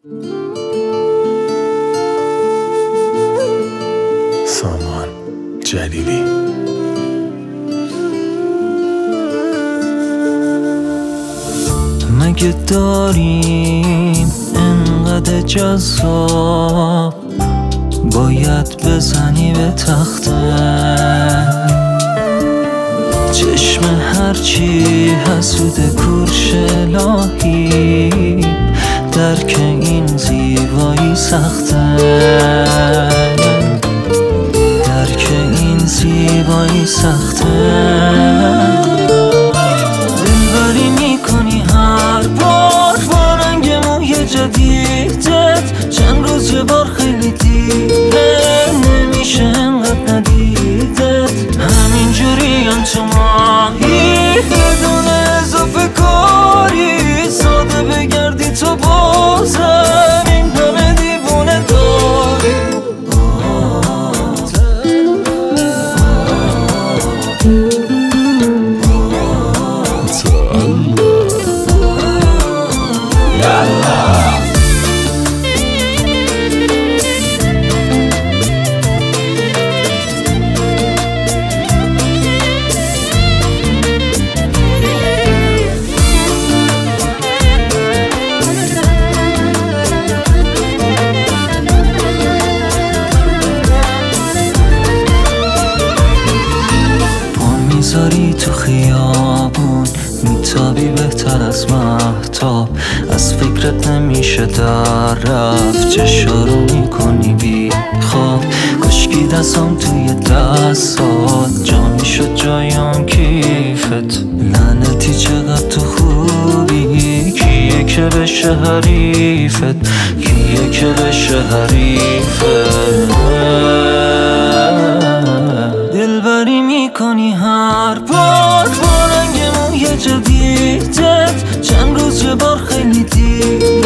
سامان جلیلی. مگه داریم انقدر جذاب باید بزنی به تخته؟ چشم هرچی حسود کورش الهی درک این زیبایی سخته، درک این زیبایی سخته. دلبری میکنی هر بار با رنگ موی جدیدت، چند روز یه بار خیلی دیره نمیشه انقدر ندیدت. همینجوری هم تو ماهی بدون اضافه کاری، ساده بگردی تو بازم این همه دیوونه داری. میذاری تو خیابون میتابی بهتر از مهتاب، از فکرت نمیشه در رفت، چشارو میکنی بی خواب. کشکی دستم توی دستات جا میشد جایم کیفت. لعنتی چقدر تو خوبی، کیه که بشه حریفت، کیه که بشه حریفت. دلبری میکنی هر بار با رنگ موی جدیدت، چند روز یه بار خیلی دیره